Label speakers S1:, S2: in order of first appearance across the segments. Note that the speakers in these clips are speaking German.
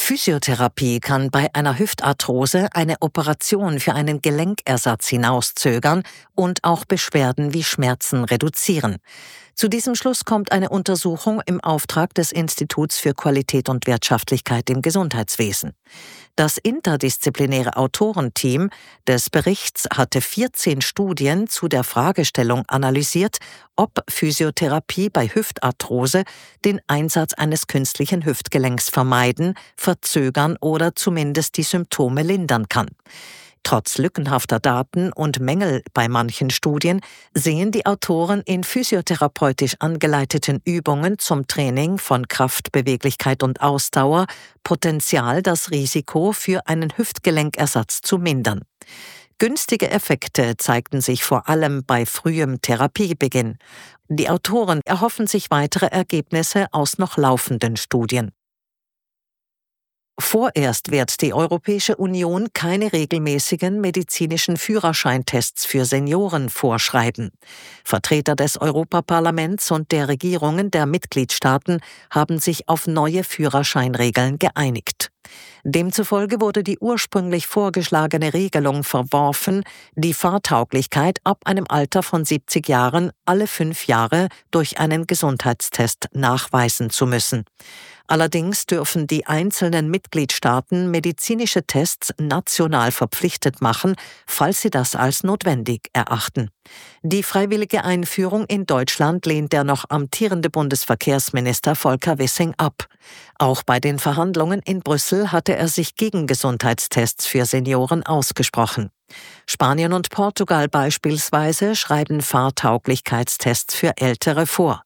S1: Physiotherapie kann bei einer Hüftarthrose eine Operation für einen Gelenkersatz hinauszögern und auch Beschwerden wie Schmerzen reduzieren. Zu diesem Schluss kommt eine Untersuchung im Auftrag des Instituts für Qualität und Wirtschaftlichkeit im Gesundheitswesen. Das interdisziplinäre Autorenteam des Berichts hatte 14 Studien zu der Fragestellung analysiert, ob Physiotherapie bei Hüftarthrose den Einsatz eines künstlichen Hüftgelenks vermeiden, verzögern oder zumindest die Symptome lindern kann. Trotz lückenhafter Daten und Mängel bei manchen Studien sehen die Autoren in physiotherapeutisch angeleiteten Übungen zum Training von Kraft, Beweglichkeit und Ausdauer Potenzial, das Risiko für einen Hüftgelenkersatz zu mindern. Günstige Effekte zeigten sich vor allem bei frühem Therapiebeginn. Die Autoren erhoffen sich weitere Ergebnisse aus noch laufenden Studien. Vorerst wird die Europäische Union keine regelmäßigen medizinischen Führerscheintests für Senioren vorschreiben. Vertreter des Europaparlaments und der Regierungen der Mitgliedstaaten haben sich auf neue Führerscheinregeln geeinigt. Demzufolge wurde die ursprünglich vorgeschlagene Regelung verworfen, die Fahrtauglichkeit ab einem Alter von 70 Jahren alle 5 Jahre durch einen Gesundheitstest nachweisen zu müssen. Allerdings dürfen die einzelnen Mitgliedstaaten medizinische Tests national verpflichtet machen, falls sie das als notwendig erachten. Die freiwillige Einführung in Deutschland lehnt der noch amtierende Bundesverkehrsminister Volker Wissing ab. Auch bei den Verhandlungen in Brüssel hatte er sich gegen Gesundheitstests für Senioren ausgesprochen. Spanien und Portugal beispielsweise schreiben Fahrtauglichkeitstests für Ältere vor.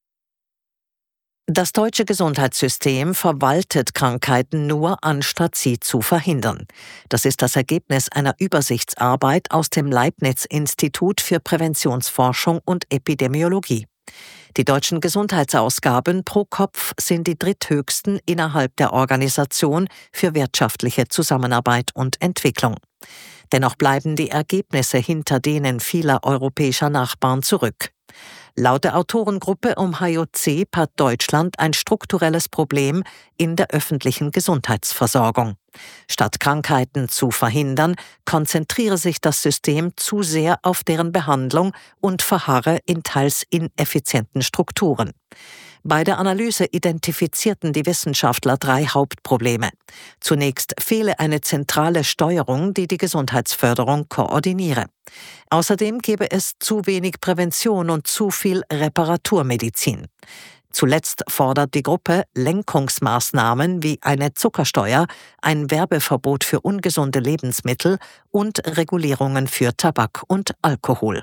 S1: Das deutsche Gesundheitssystem verwaltet Krankheiten nur, anstatt sie zu verhindern. Das ist das Ergebnis einer Übersichtsarbeit aus dem Leibniz-Institut für Präventionsforschung und Epidemiologie. Die deutschen Gesundheitsausgaben pro Kopf sind die dritthöchsten innerhalb der Organisation für wirtschaftliche Zusammenarbeit und Entwicklung. Dennoch bleiben die Ergebnisse hinter denen vieler europäischer Nachbarn zurück. Laut der Autorengruppe um HJC hat Deutschland ein strukturelles Problem in der öffentlichen Gesundheitsversorgung. Statt Krankheiten zu verhindern, konzentriere sich das System zu sehr auf deren Behandlung und verharre in teils ineffizienten Strukturen. Bei der Analyse identifizierten die Wissenschaftler 3 Hauptprobleme. Zunächst fehle eine zentrale Steuerung, die die Gesundheitsförderung koordiniere. Außerdem gebe es zu wenig Prävention und zu viel Reparaturmedizin. Zuletzt fordert die Gruppe Lenkungsmaßnahmen wie eine Zuckersteuer, ein Werbeverbot für ungesunde Lebensmittel und Regulierungen für Tabak und Alkohol.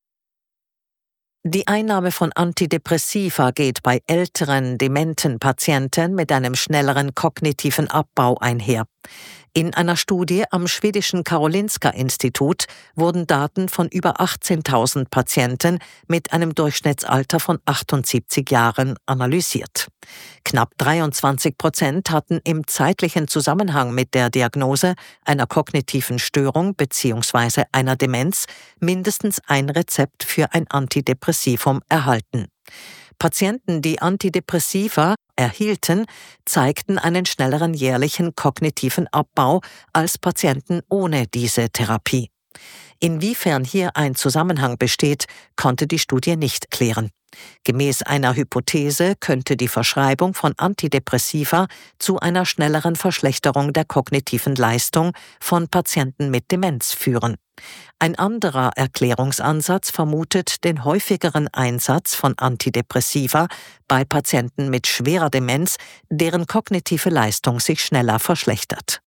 S1: Die Einnahme von Antidepressiva geht bei älteren, dementen Patienten mit einem schnelleren kognitiven Abbau einher. In einer Studie am schwedischen Karolinska-Institut wurden Daten von über 18.000 Patienten mit einem Durchschnittsalter von 78 Jahren analysiert. Knapp 23% hatten im zeitlichen Zusammenhang mit der Diagnose einer kognitiven Störung bzw. einer Demenz mindestens ein Rezept für ein Antidepressivum erhalten. Patienten, die Antidepressiva erhielten, zeigten einen schnelleren jährlichen kognitiven Abbau als Patienten ohne diese Therapie. Inwiefern hier ein Zusammenhang besteht, konnte die Studie nicht klären. Gemäß einer Hypothese könnte die Verschreibung von Antidepressiva zu einer schnelleren Verschlechterung der kognitiven Leistung von Patienten mit Demenz führen. Ein anderer Erklärungsansatz vermutet den häufigeren Einsatz von Antidepressiva bei Patienten mit schwerer Demenz, deren kognitive Leistung sich schneller verschlechtert.